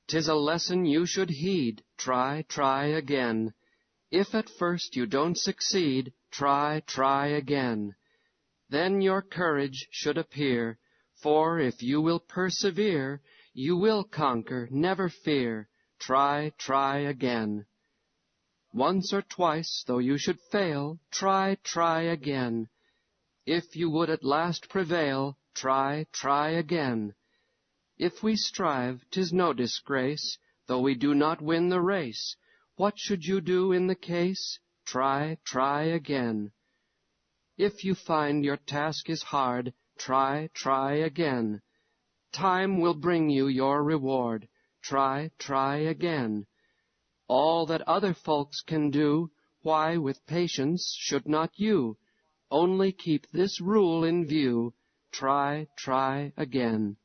'Tis a lesson you should heed. Try again. If at first you don't succeed, try again. Then your courage should appear, for if you will persevere, you will conquer, never fear. Try again. Once or twice, though you should fail, try again. If you would at last prevail, try again. If we strive, 'tis no disgrace, though we do not win the race. What should you do in the case? Try again. If you find your task is hard, try again. Time will bring you your reward. Try again. All that other folks can do, why, with patience, should not you? Only keep this rule in view. Try again.